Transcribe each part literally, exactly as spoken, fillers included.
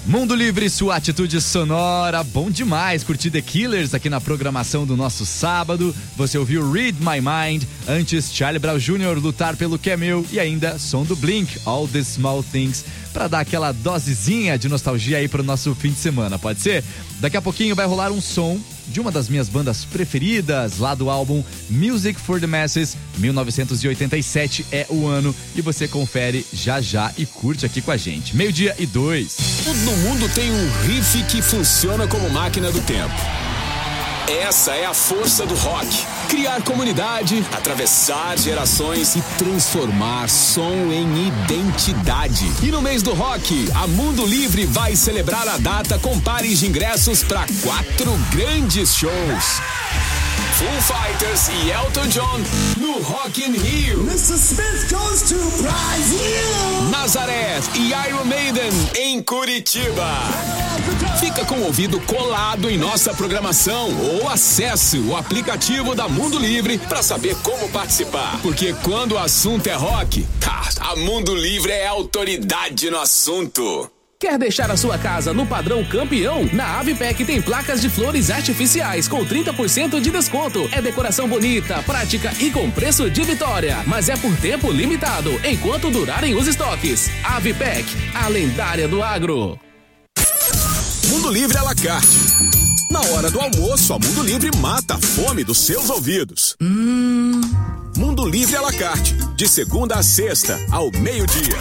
Mundo Livre, sua atitude sonora, bom demais curtir The Killers aqui na programação do nosso sábado. Você ouviu Read My Mind, antes Charlie Brown Júnior Lutar Pelo Que É Meu e ainda som do Blink, All The Small Things, pra dar aquela dosezinha de nostalgia aí pro nosso fim de semana, pode ser? Daqui a pouquinho vai rolar um som de uma das minhas bandas preferidas, lá do álbum Music for the Masses, mil novecentos e oitenta e sete é o ano, e você confere já já e curte aqui com a gente. Meio-dia e dois. Todo mundo tem um riff que funciona como máquina do tempo. Essa é a força do rock. Criar comunidade, atravessar gerações e transformar som em identidade. E no mês do rock, a Mundo Livre vai celebrar a data com pares de ingressos para quatro grandes shows. Foo Fighters e Elton John no Rock in Rio. mister Smith goes to Brazil. Nazareth e Iron Maiden em Curitiba. Fica com o ouvido colado em nossa programação ou acesse o aplicativo da Mundo Livre para saber como participar. Porque quando o assunto é rock, a Mundo Livre é autoridade no assunto. Quer deixar a sua casa no padrão campeão? Na Avipec tem placas de flores artificiais com trinta por cento de desconto. É decoração bonita, prática e com preço de vitória. Mas é por tempo limitado, enquanto durarem os estoques. Avipec, a lendária do agro. Mundo Livre à la carte. Na hora do almoço, a Mundo Livre mata a fome dos seus ouvidos. Hum... Mundo Livre à la carte. De segunda a sexta, ao meio-dia.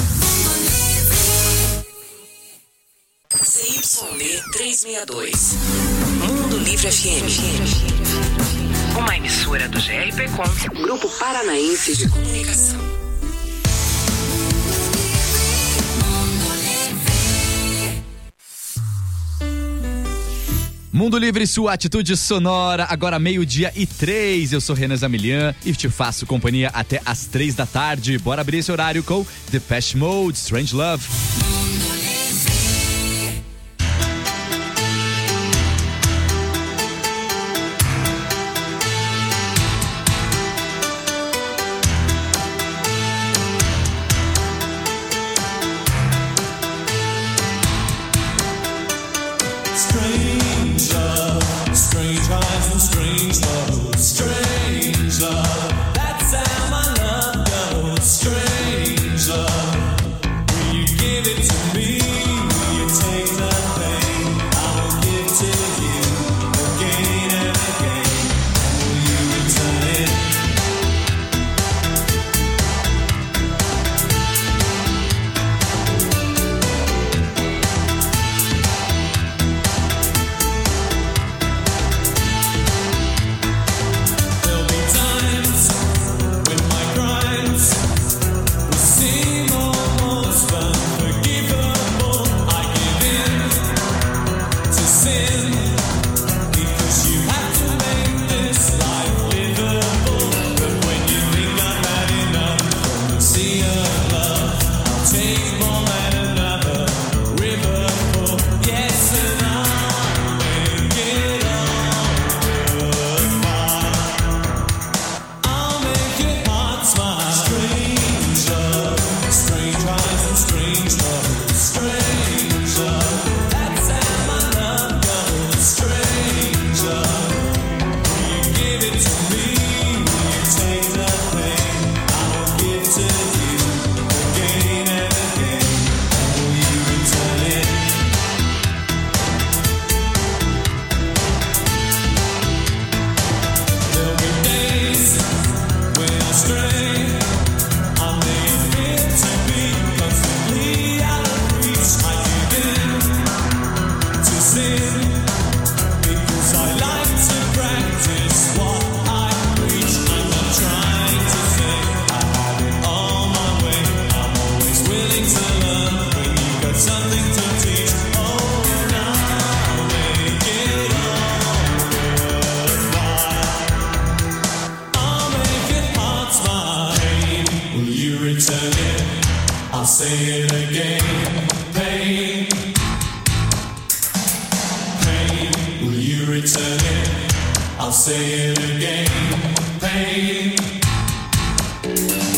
C Y D trezentos e sessenta e dois. Mundo Livre F M. Uma emissora do G R P Com, Grupo Paranaense de Comunicação. Mundo Livre, sua atitude sonora, agora meio-dia e três. Eu sou Renan Zamilian e te faço companhia até às três da tarde. Bora abrir esse horário com Depeche Mode, Strange Love.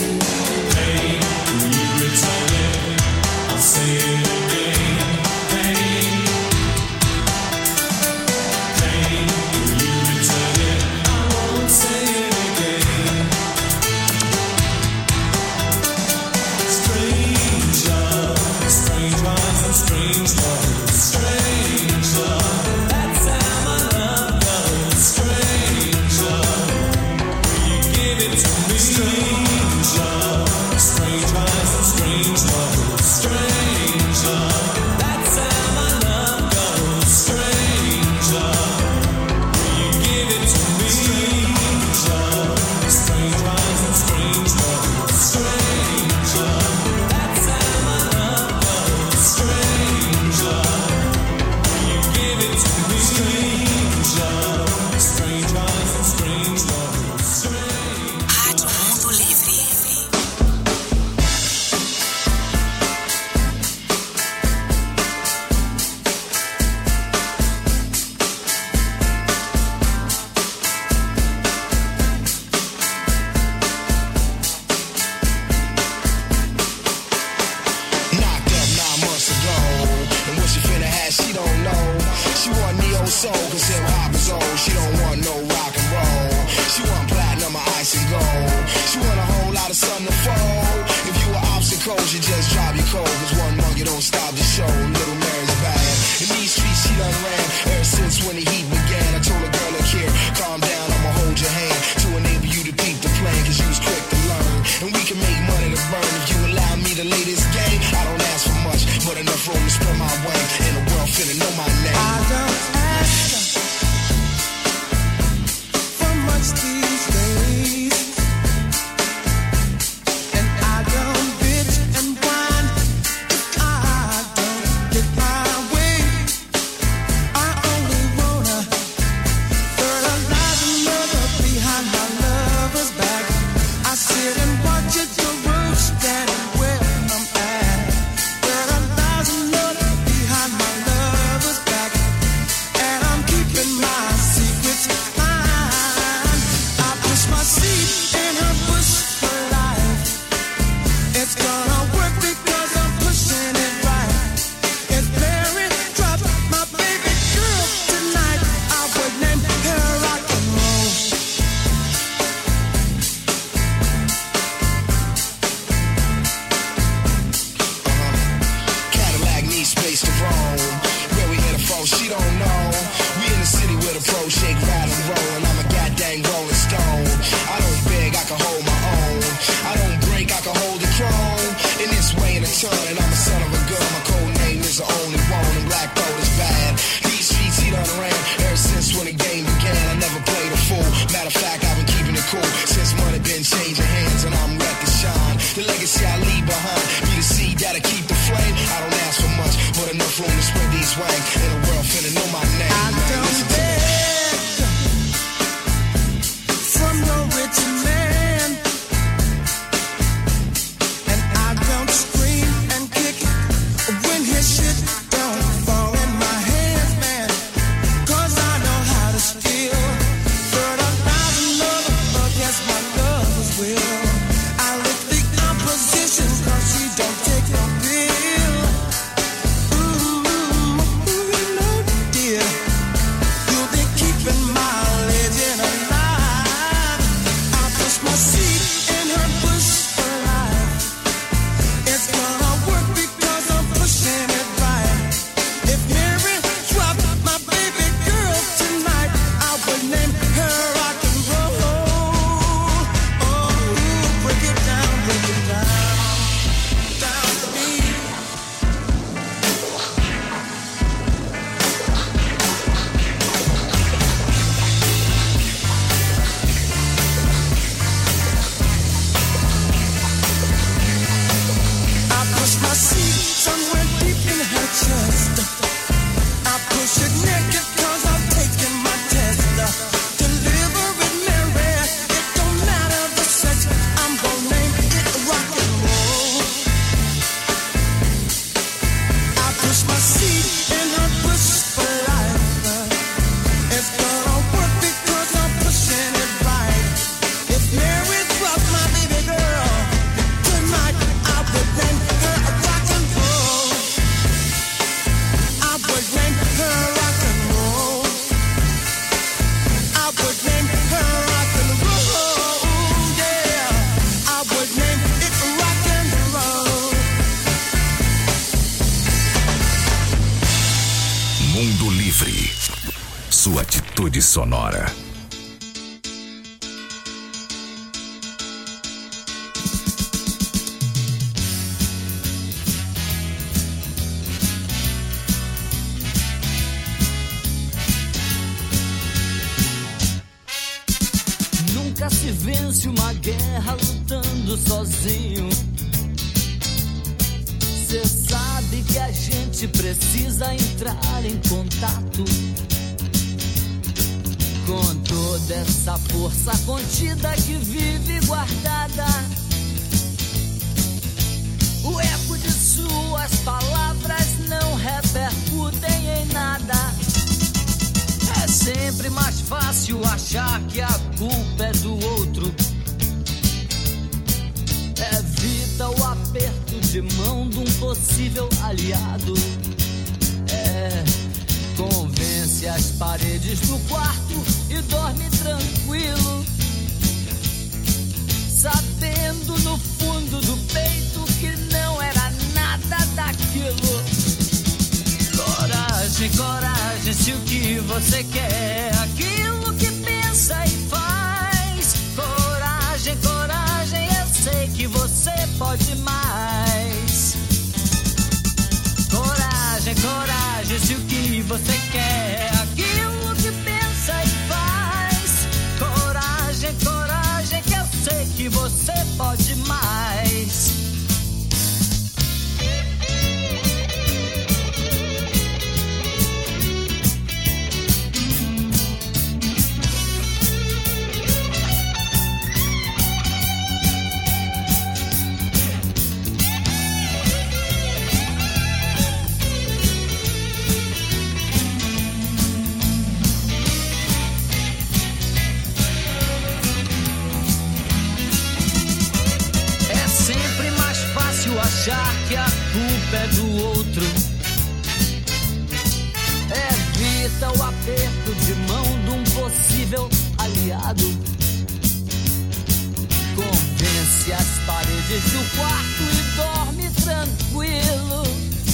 Pain, soul, cause hip hop is old. She don't want no rock and roll. She want platinum or ice and gold. She want a whole lot of sun to fold. If you were obstacles, you just drop your cold. Cause one monkey don't stop the show. Little Mary's bad. In these streets she done ran ever since when the heat began. I told a girl, look here, calm down, I'ma hold your hand to enable you to peep the plan, cause you was quick to learn. And we can make money to burn if you allow me to lay this game. I don't ask for much, but enough room to spread my wing. And the world finna know my name. I don't ask for much these days. And I don't bitch and whine if I don't get my way. I only wanna fertilize another behind my lover's back. I sit and watch it grow, standing where I'm at. Fertilize another behind my lover's back, and I'm keeping my secrets fine. I push my seed in her bush for life. It's gonna work because I'm pushing it right. If Mary dropped my baby girl tonight, I would name her rock and roll. Cadillac needs space to roam. Where we headed for, she don't know. We in the city with a pro shake, ride and roll, and I'm a goddamn rolling stone. I don't beg, I can hold my own. I don't break, I can hold the chrome. In this way in a turn, and I'm a son of a gun. My code name is the only one, and black gold is bad. These streets he done ran ever since when the game began. I never played a fool. Matter of fact, I've been keeping it cool since money been changing hands, and I'm ready to shine. The legacy I leave behind be the seed that'll keep the flame. I don't ask for much, but enough room to spread these wings. And the world finna know my name. I don't beg from no rich man, and I don't scream and kick when his shit don't fall in my hands, man. Cause I know how to steal, fertilize another against my lover's will. I lift the opposition cause she don't take no pill. Ooh, ooh, you know, dear, you'll be keeping my legend alive. I push my seed in her bush for life. It's gonna work because I'm pushing it right. If Mary dropped my baby girl tonight, I would name her rock and roll. Oh, break it down, break it down, down to me. I push my seed somewhere deep in her chest. I push it naked cause I'm taking my test. Deliver it, Mary, it don't matter the sex. I'm gonna name it rock and roll. I push my seed in her bush for life. It's gonna work because I'm pushing it right. If Mary dropped my baby girl tonight, I would name her rock and roll. I would name her rock and roll. I would name her rock and roll. Yeah, I would name it rock and roll. Mundo Livre. Sua atitude sonora. Nunca se vence uma guerra lutando sozinho. Cê sabe que a gente precisa entrar em contato com toda essa força contida que vive guardada. O eco de suas palavras não repercutem em nada. É sempre mais fácil achar que a culpa é do outro. Evita o aperto de mão de um possível aliado. É, Convence as paredes do quarto e dorme tranquilo, sabendo no fundo do peito que não era nada daquilo. Coragem, coragem, se o que você quer é aquilo que pensa e faz. Coragem, coragem, eu sei que você pode mais. Coragem, coragem, se o que você quer é aquilo que pensa e faz. Coragem, coragem, que eu sei que você pode mais. Achar que a culpa é do outro evita o aperto de mão de um possível aliado. Convence as paredes do quarto e dorme tranquilo,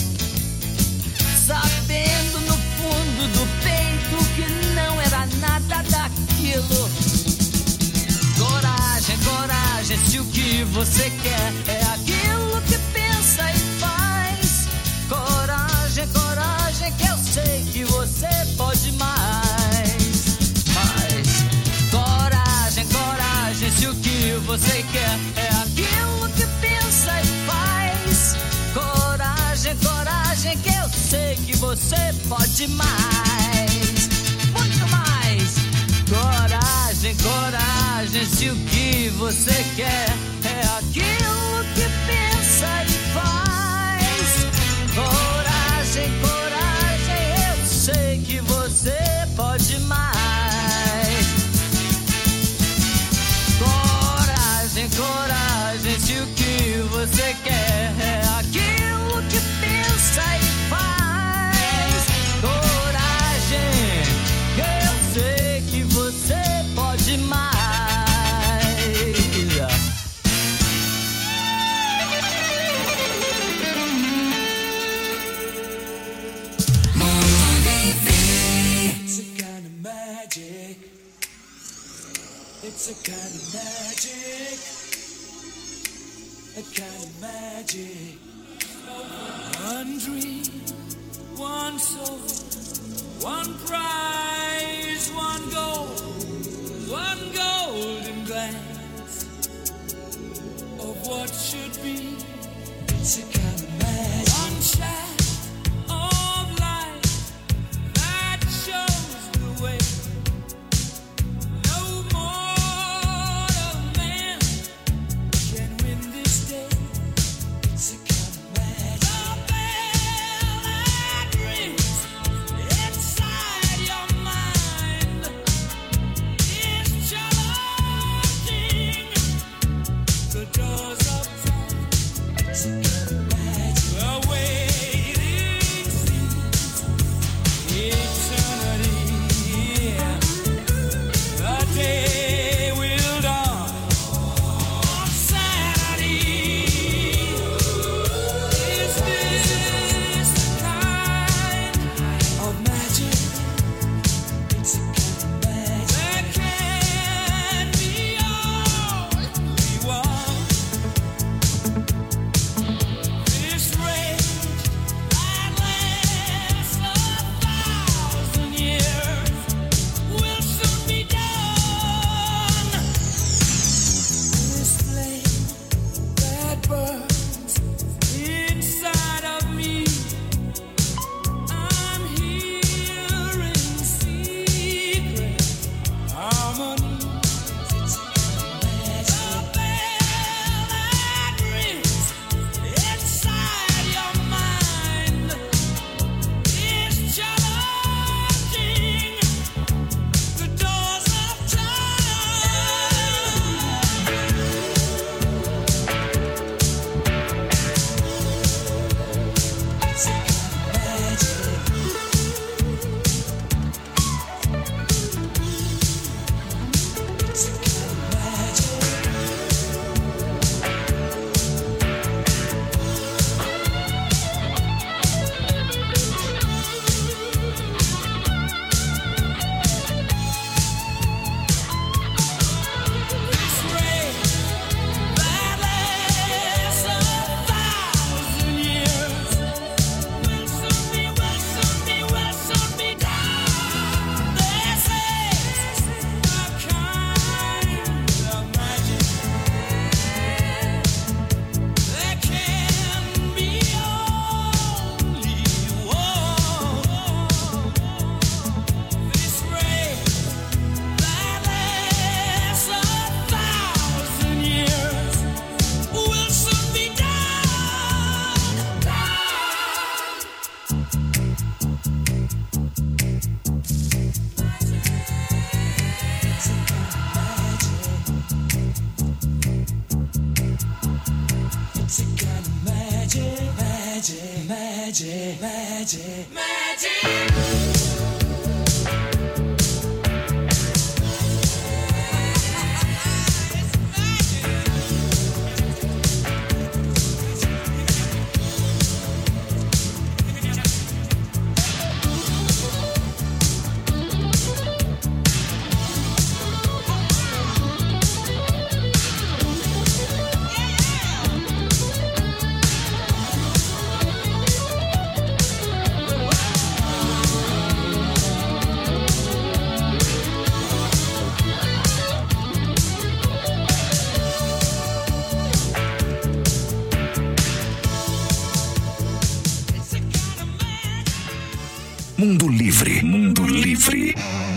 sabendo no fundo do peito que não era nada daquilo. Coragem, coragem, se o que você quer é aquilo que pensa e faz. Coragem, coragem, que eu sei que você pode mais. Mas coragem, coragem, se o que você quer é aquilo que pensa e faz. Coragem, coragem, que eu sei que você pode mais. Muito mais. Coragem, coragem, se o que você quer é aquilo que pensa e faz. Coragem, coragem, eu sei que você pode mais. Coragem, coragem, se o que você quer é aquilo que pensa e faz. Coragem, eu sei que você pode mais. It's a kind of magic. It's a kind of magic. A kind of magic. One dream, one soul, one prize, one goal, one golden glance of what should be. It's a kind of magic. One shaft of light that shows the way. No mortal man can win this day. It's a kind of magic. The bell that rings inside your mind is challenging the doors of time. It's a kind of magic. magic, magic, magic, magic. Mundo Livre, Mundo Livre.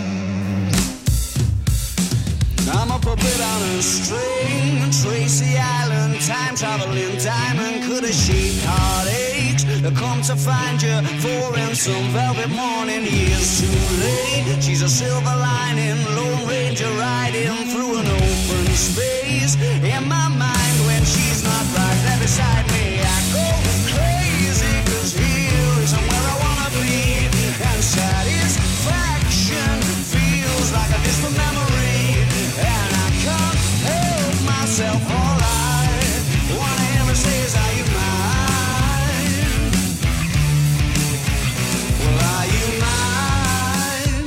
I'm a puppet on a string, Tracy Island, time traveling diamond, could have shaped heartaches. I come to find you for in some velvet morning. Years too late. She's a silver lining, Lone Ranger riding through an open space. In my mind, when she's not right there beside me, I go crazy, 'cause here isn't where I wanna be. And satisfaction feels like a distant memory, and I can't help myself. All I wanna ever say is, are you mine? Well, are you mine?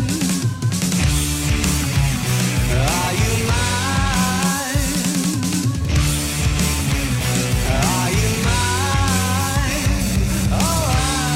Are you mine? Are you mine? Oh,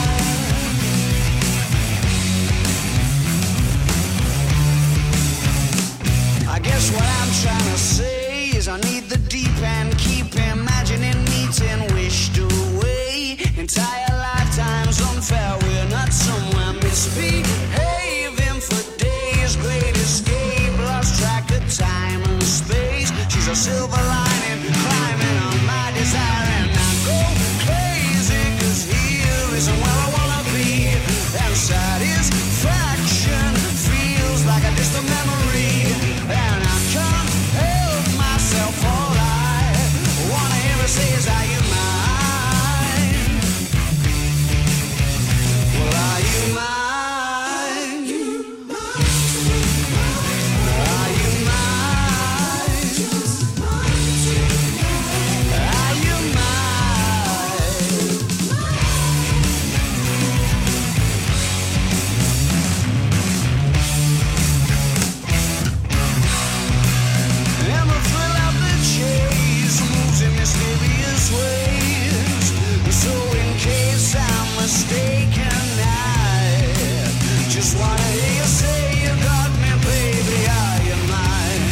I guess what I'm trying to say is I need the deep end, keep imagining meeting wished away. Entire lifetimes unfair, we're not somewhere misbehaving for days. Great escape, lost track of time and space. She's a silver lining, climbing on my desire, and I go crazy, 'cause here isn't where I wanna be. And satisfaction feels like a distant memory, and I can't help myself. All I wanna ever say is, are you mine? Well, are you mine? Are you mine? Are you mine? And the thrill of the chase moves in mysterious ways. So in case I'm mistaken, I just wanna hear you say you got me, baby. Are you mine?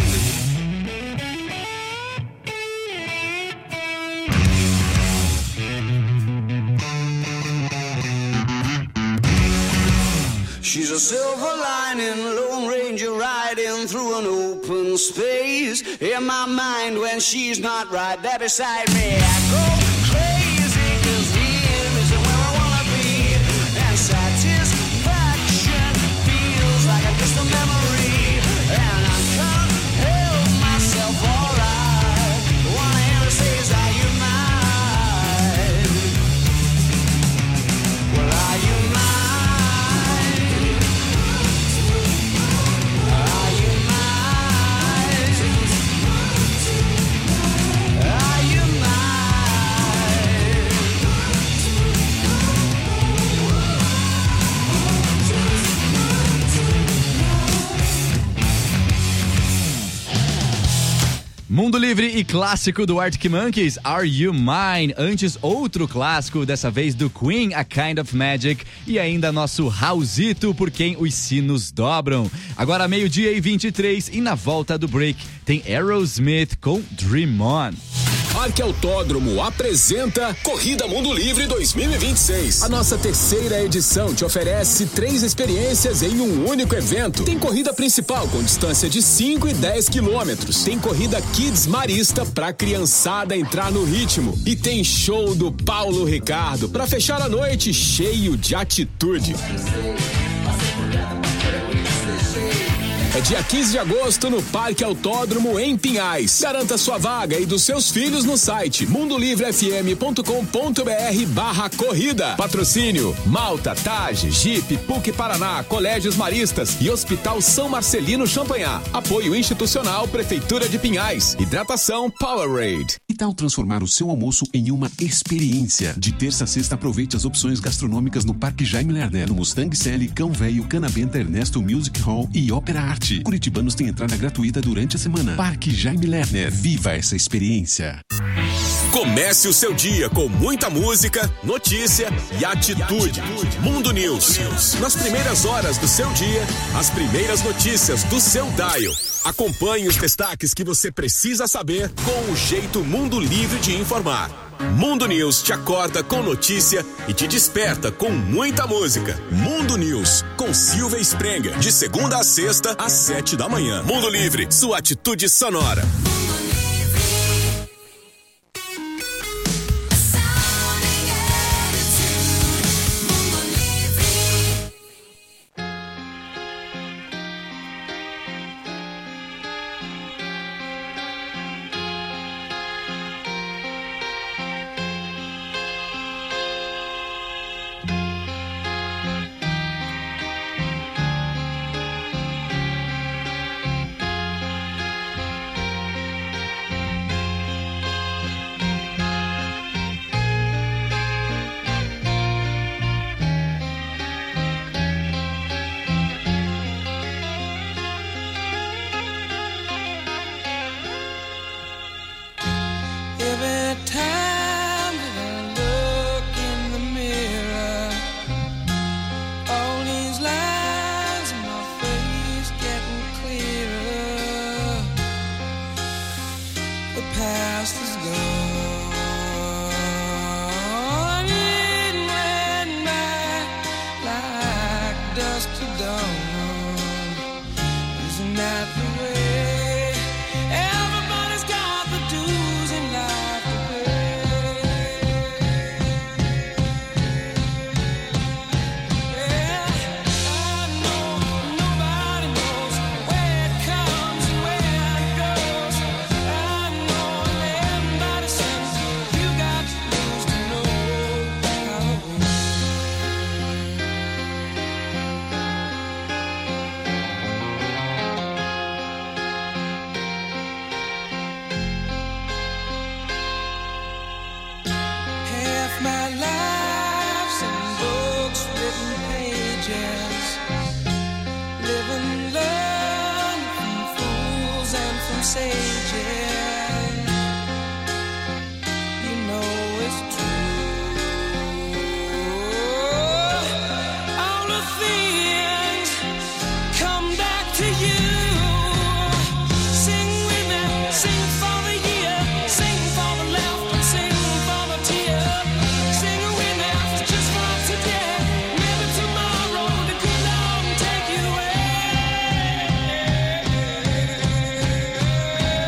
She's a silver lining, Lone Ranger riding through an open space. In my mind, when she's not right there beside me, I go crazy, 'cause here isn't where I wanna be. And satisfaction feels like a distant memory, and I can't help myself. All I wanna ever say is, are you mine? Well, are you mine? Are you mine? Are you mine? Mundo Livre e clássico do Arctic Monkeys, Are You Mine? Antes, outro clássico, dessa vez do Queen, A Kind of Magic. E ainda nosso Raulzito, Por Quem os Sinos Dobram. Agora meio-dia e vinte e três, e na volta do break tem Aerosmith com Dream On. Parque Autódromo apresenta Corrida Mundo Livre dois mil e vinte e seis. A nossa terceira edição te oferece três experiências em um único evento. Tem corrida principal com distância de cinco e dez quilômetros. Tem corrida Kids Marista pra criançada entrar no ritmo. E tem show do Paulo Ricardo pra fechar a noite cheio de atitude. É dia quinze de agosto no Parque Autódromo em Pinhais. Garanta sua vaga e dos seus filhos no site mundolivrefm.com.br barra corrida. Patrocínio Malta, Tage, Jeep, P U C Paraná, Colégios Maristas e Hospital São Marcelino Champagnat. Apoio institucional Prefeitura de Pinhais. Hidratação Powerade. Que tal transformar o seu almoço em uma experiência? De terça a sexta, aproveite as opções gastronômicas no Parque Jaime Lerner, no Mustang Sally, Cão Velho, Canabenta, Ernesto Music Hall e Ópera Arte. Curitibanos têm entrada gratuita durante a semana. Parque Jaime Lerner. Viva essa experiência. Comece o seu dia com muita música, notícia e atitude. Mundo News. Nas primeiras horas do seu dia, as primeiras notícias do seu dial. Acompanhe os destaques que você precisa saber com o jeito Mundo Livre de informar. Mundo News te acorda com notícia e te desperta com muita música. Mundo News, com Silvia Sprenga, de segunda a sexta, às sete da manhã. Mundo Livre, sua atitude sonora. Maybe tomorrow they could not take you away.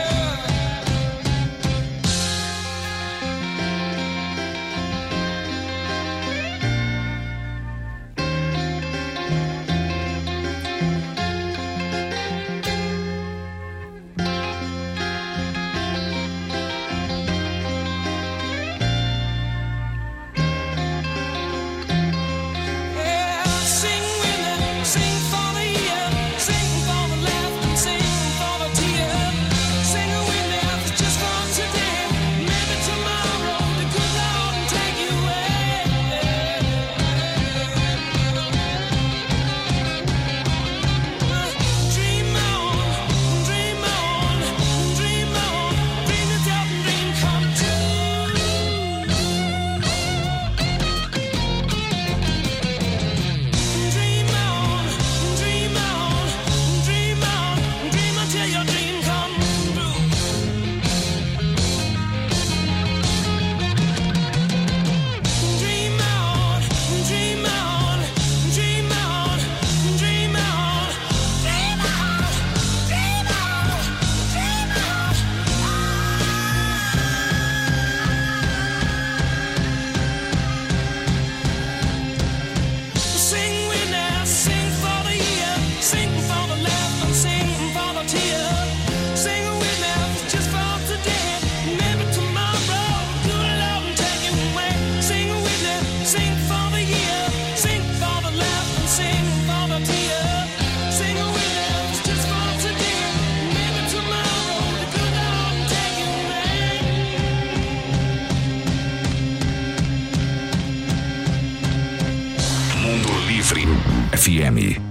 F M.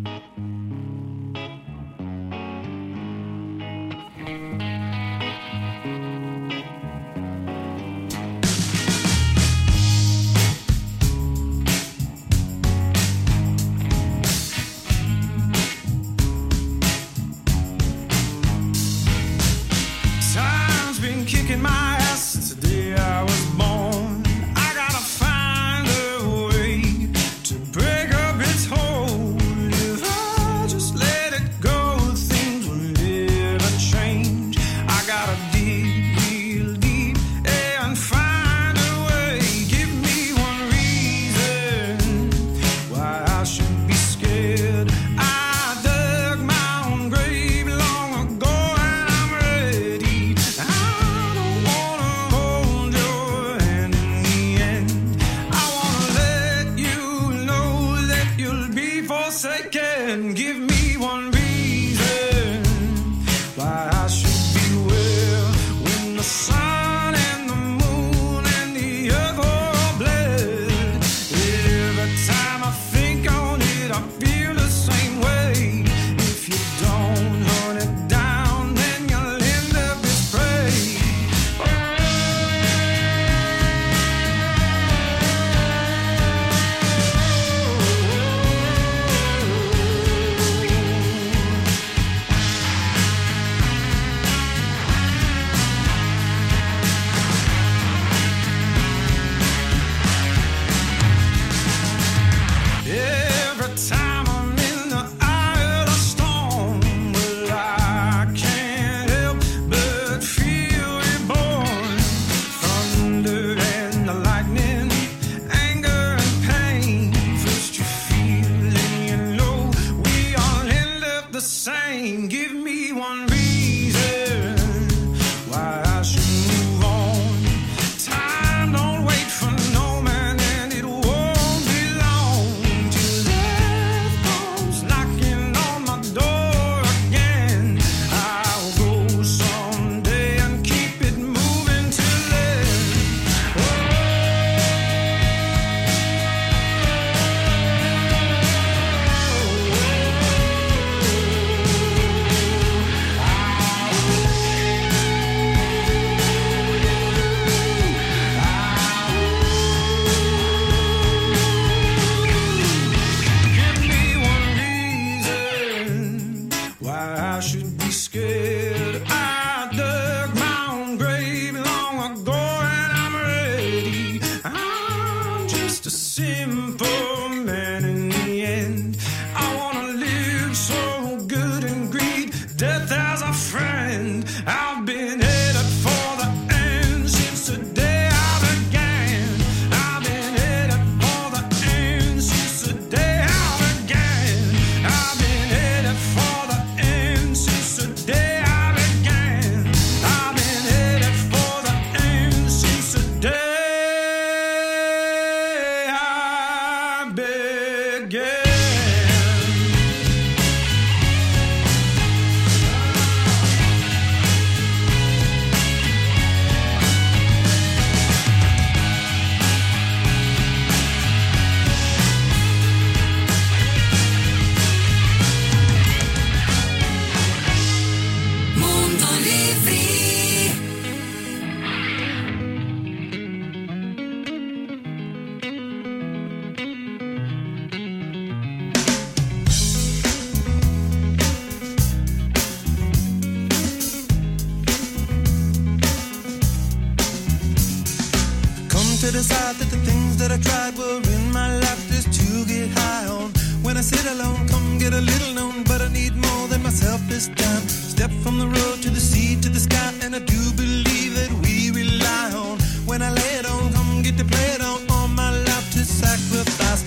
to decide that the things that I tried were in my life just to get high on. When I sit alone, come get a little known, but I need more than myself this time. Step from the road to the sea to the sky, and I do believe that we rely on. When I lay it on, come get to play it on, all my life to sacrifice.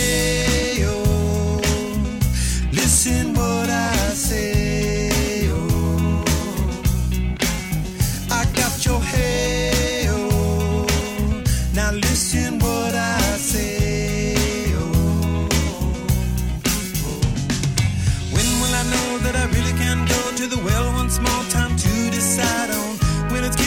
Hey, oh, listen what I say, oh, I got your hey, oh, now listen what I say, oh, oh. When will I know that I really can go to the well once more? Time to decide on when it's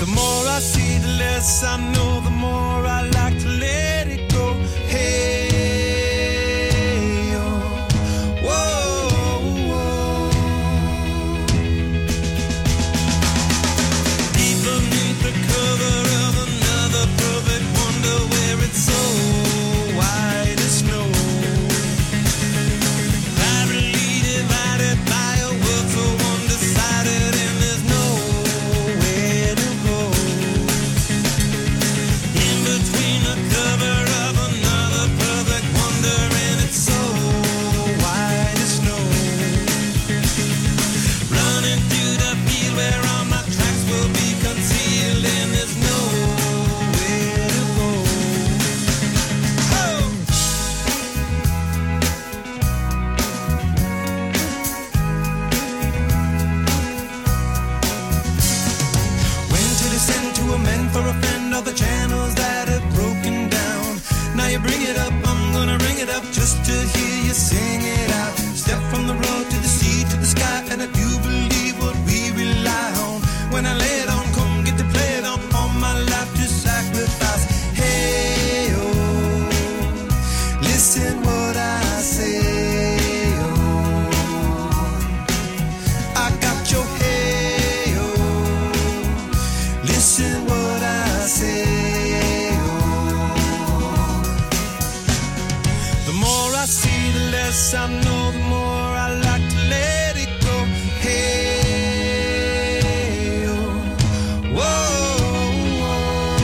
The more I see, the less I know, the more I like to let it go. Hey, oh, whoa, whoa. Deep beneath the cover of another perfect wonder, where it's so white as snow. Privately divided by a world so undecided, and there's nowhere to go. In between the cover of another perfect wonder, and it's so white as snow. Running through the field where all my tracks will be concealed, and there's nowhere to go. Oh! When to descend to amend for a friend of the channels that have broken down. Now you bring it up, I'm gonna ring it up just to hear you sing it out. Step from the road to the sea to the sky, and I do believe what we rely on. When I lay it on, come get to play it on, all my life to sacrifice. Hey, oh, listen what I say, oh, I got your hey, oh, listen what I say, oh. The more I see, the less I know, the more I like to let it go. Hey, oh, whoa, whoa.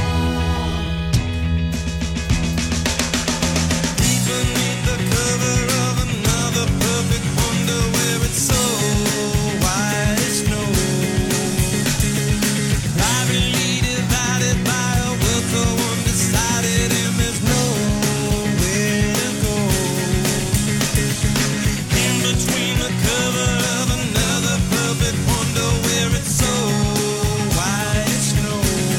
Deep beneath the cover of another perfect wonder, where it's so white as snow. Privately divided by a world so undecided, and there's nowhere to go. In between the cover of another perfect wonder, where it's so white as snow.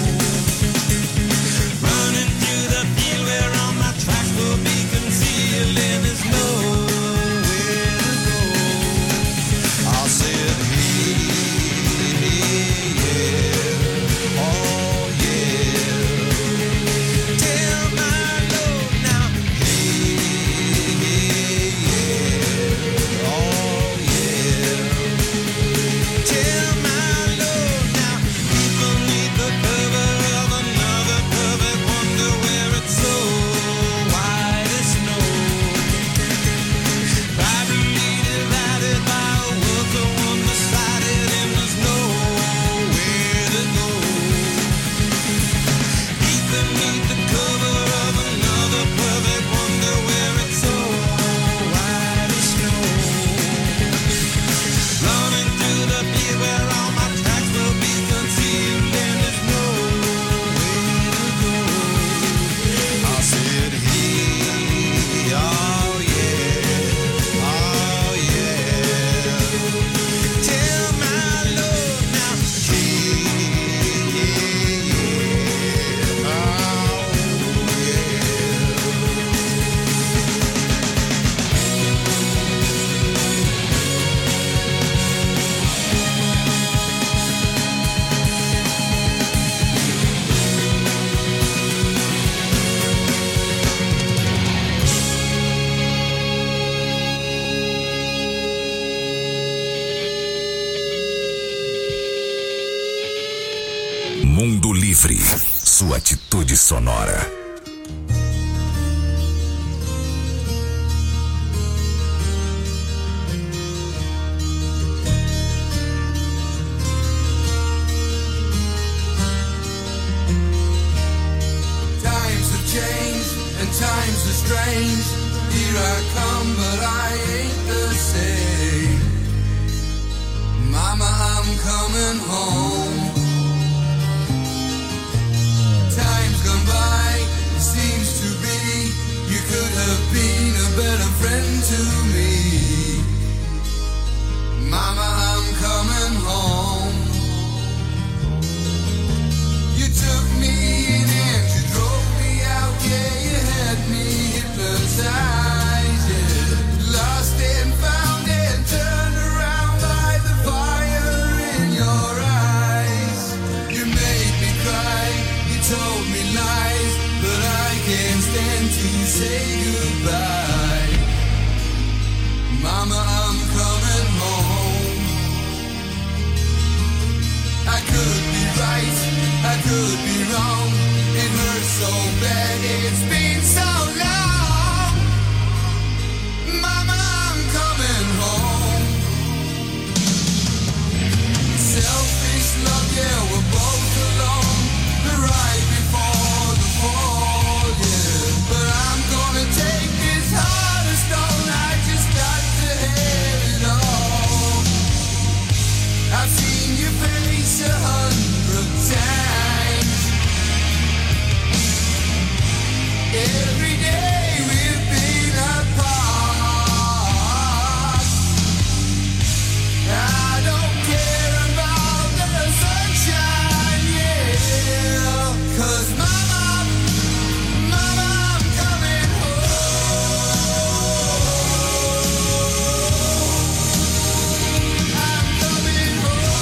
Running through the field where all my tracks will be concealed, and there's nowhere to go. I said, hey, yeah, oh yeah. Tell my Lord now, hey, yeah, oh yeah. Tell my Lord now, deep beneath the cover of another perfect wonder, where it's so white as snow. Privately divided by a world so undecided, and there's nowhere to go. Deep beneath the cover of another perfect wonder, where it's so white as snow. Running through the field where all my tracks will be concealed, and there's nowhere to go. I said, hey, oh yeah, oh yeah. Tell my Lord now, hey, yeah, yeah, oh yeah. Mundo Livre, sua atitude sonora. Times have changed and times are strange. Here I come, but I ain't the same. Mama, I'm coming home. Time's gone by, it seems to be. You could have been a better friend to me. Mama, I'm coming home. You took me in and you drove me out. Yeah, you had me hypnotized. Yeah. Lost and found and turned around by the fire in your eyes. You made me time to say goodbye. Mama, I'm coming home. I could be right, I could be wrong. It hurts so bad, it's been so long. Mama, I'm coming home. Selfish love, yeah, we're both alone. Right before the fall, yeah. But I'm gonna take this heart of stone. I just got to have it all. I've seen your face a hundred times. Every day we've been apart. I don't care about the sunshine, yeah. 'Cause mama, mama, I'm coming home. I'm coming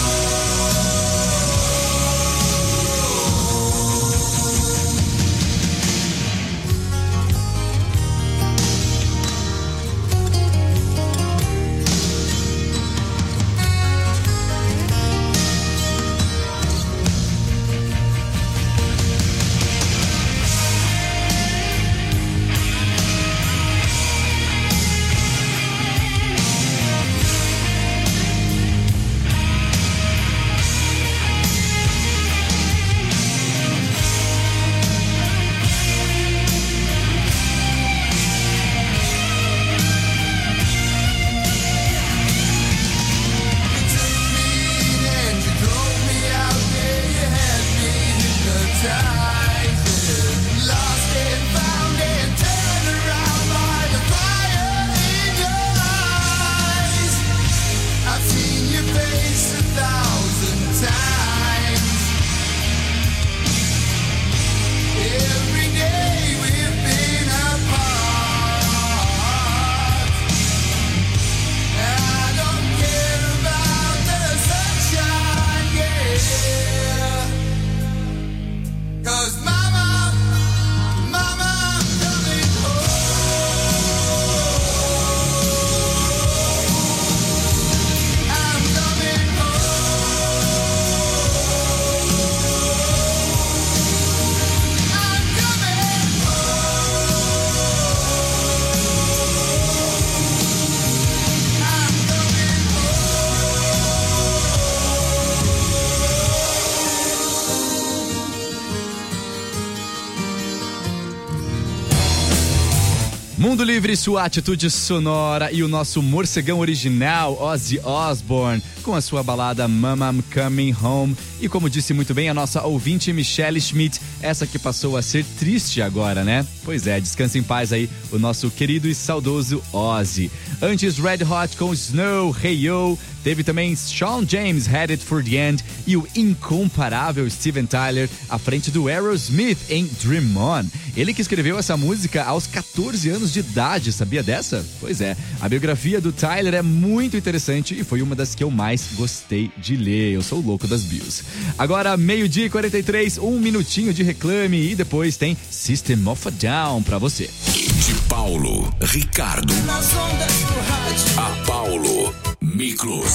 Mundo Livre, sua atitude sonora e o nosso morcegão original, Ozzy Osbourne, com a sua balada Mama I'm Coming Home. E como disse muito bem a nossa ouvinte Michelle Schmidt, essa que passou a ser triste agora, né? Pois é, descansa em paz aí o nosso querido e saudoso Ozzy. Antes, Red Hot com Snow, Hey Yo. Teve também Shawn James, Headed for the End, e o incomparável Steven Tyler à frente do Aerosmith em Dream On. Ele que escreveu essa música aos catorze anos de idade, sabia dessa? Pois é, a biografia do Tyler é muito interessante e foi uma das que eu mais gostei de ler. Eu sou o louco das bios. Agora, meio-dia e quarenta e três, um minutinho de reclame e depois tem System of a Down pra você. De Paulo, Ricardo, nas ondas do rádio. a Paulo, Miklos.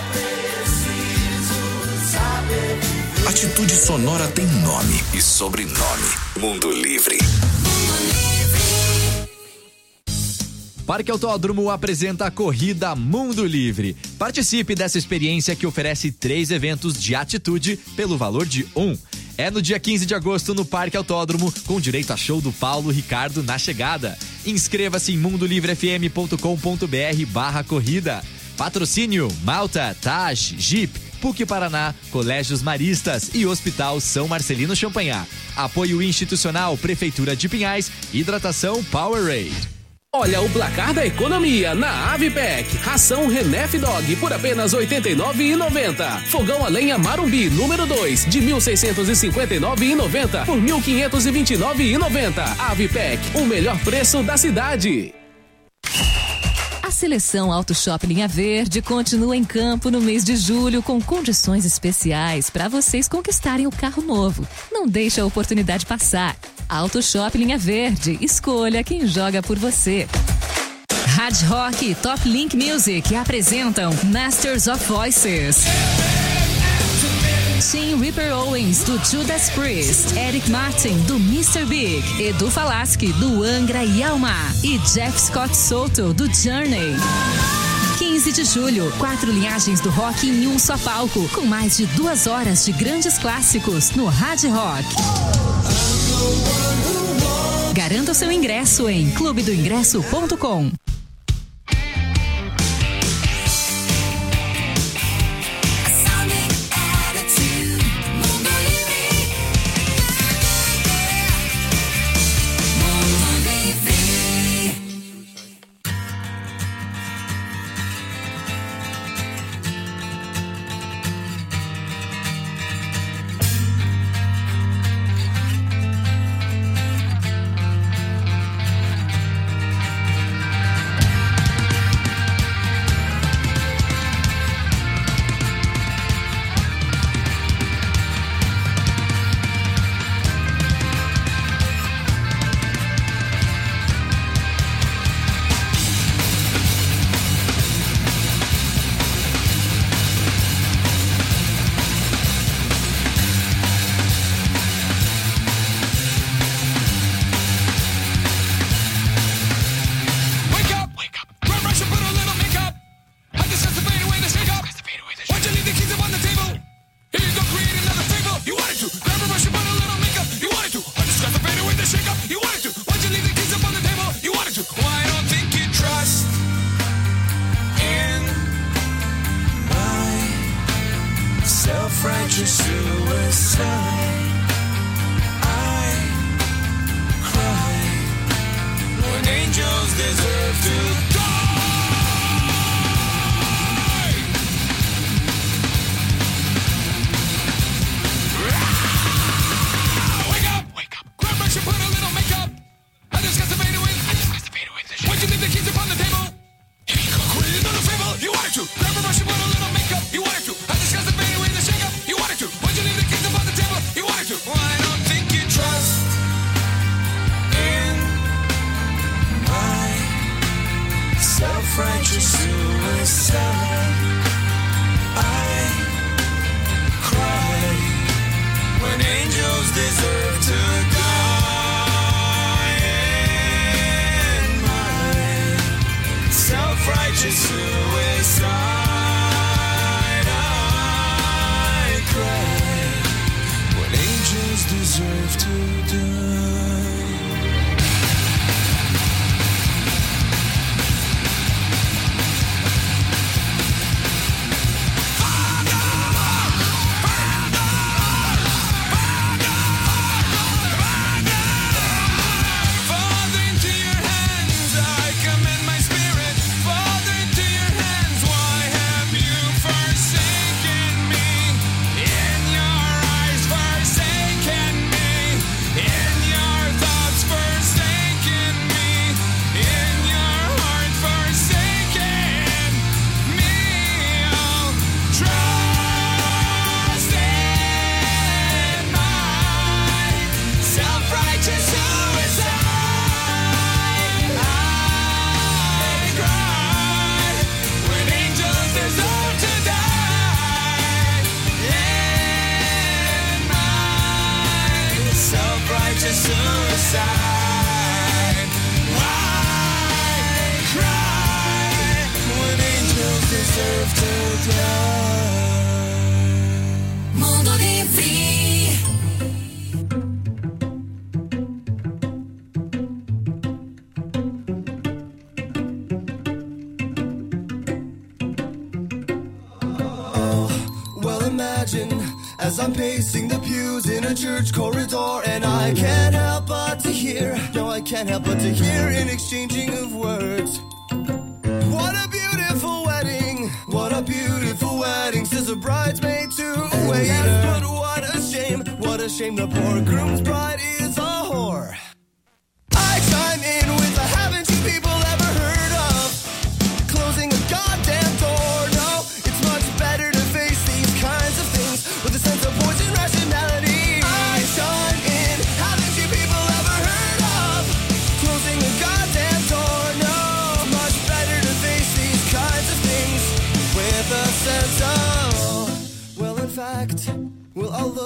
Atitude sonora tem nome e sobrenome. Mundo Livre. Parque Autódromo apresenta a Corrida Mundo Livre. Participe dessa experiência que oferece três eventos de atitude pelo valor de um. É no dia quinze de agosto no Parque Autódromo, com direito a show do Paulo Ricardo na chegada. Inscreva-se em mundolivrefm.com.br barra corrida. Patrocínio Malta, Taj, Jeep, P U C Paraná, Colégios Maristas e Hospital São Marcelino Champagnat. Apoio institucional Prefeitura de Pinhais, Hidratação Powerade. Olha o placar da economia na Avipec. Ração Renef Dog por apenas oitenta e nove reais e noventa centavos. Fogão a lenha Marumbi número dois de mil seiscentos e cinquenta e nove reais e noventa centavos por mil quinhentos e vinte e nove reais e noventa centavos. Avipec, o melhor preço da cidade. A seleção Auto Shop Linha Verde continua em campo no mês de julho com condições especiais para vocês conquistarem o carro novo. Não deixe a oportunidade passar. Auto Shop Linha Verde. Escolha quem joga por você. Hard Rock e Top Link Music apresentam Masters of Voices. Tim Ripper Owens, do Judas Priest, Eric Martin, do mister Big, Edu Falaschi, do Angra e Alma e Jeff Scott Soto, do Journey. quinze de julho, quatro linhagens do rock em um só palco, com mais de duas horas de grandes clássicos no Hard Rock. Garanta o seu ingresso em clube do ingresso ponto com. As I'm pacing the pews in a church corridor, and I can't help but to hear, no, I can't help but to hear an exchanging of words. What a beautiful wedding, what a beautiful wedding, says a bridesmaid to a waiter. Yes, but what a shame, what a shame, the poor groom's bride is a whore. I chime in with a haven't you people ever heard of closing a goddamn door? No, it's much better to face these kinds of things with a sense of poison rationality. I chime in, haven't you people ever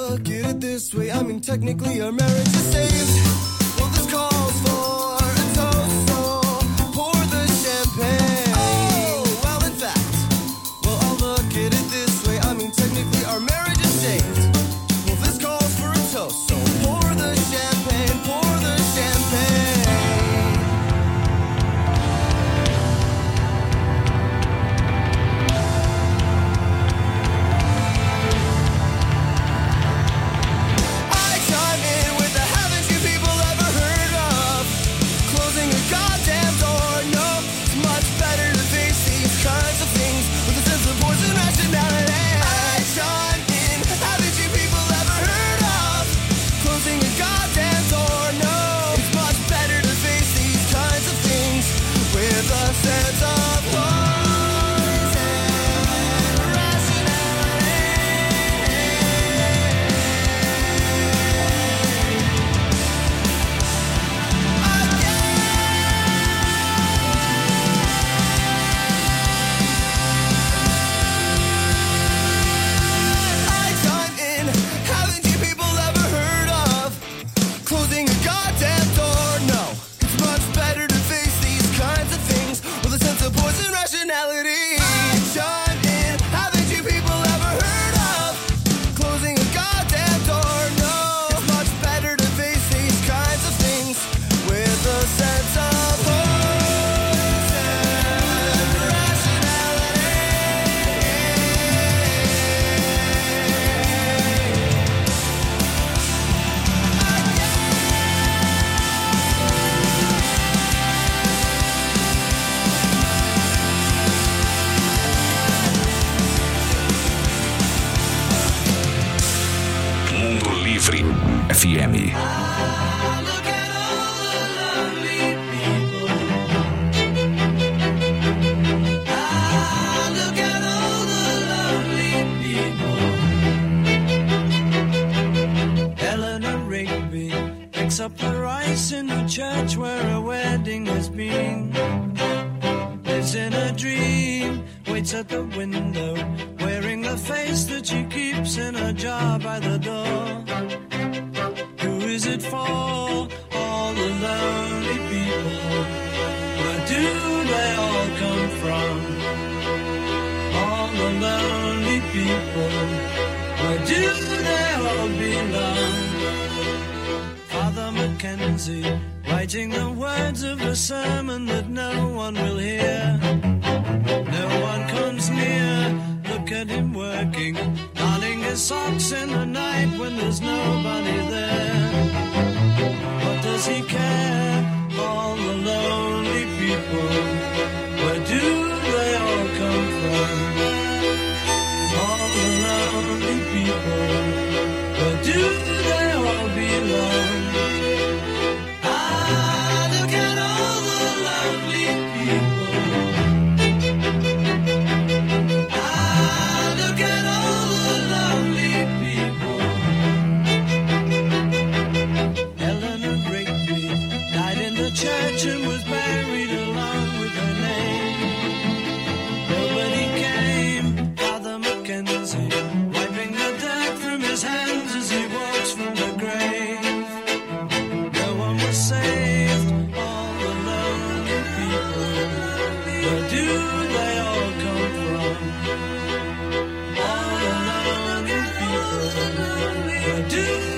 look at it this way, I mean technically our marriage is saved. Well, this calls for a toast, so pour the champagne. Oh, well, in fact, well, I'll look at it this way, I mean technically our marriage is saved. Well, this calls for a toast, so pour the champagne, pour the champagne. F M. Eleanor Rigby picks up the rice in the church where a wedding has been. Lives in a dream, waits at the window, wearing the face that she keeps in a jar by the door. Who is it for? All the lonely people. Where do they all come from? All the lonely people. Where do they all belong? Father Mackenzie, writing the words of a sermon that no one will hear. No one comes near. Look at him working, darning his socks in the night when there's nobody there. What does he care? All the lonely people. Where do they all come from? All the lonely people. Where do they all belong? Ah, look at all the lonely people. Ah, look at all the lonely people. Eleanor Rigby died in the church and was buried along with her name. Nobody came. Father Mackenzie wiping the dirt from his hands as he walks from the grave. No one was saved. All the lonely people. Where do they all come from? All the lonely people. Where do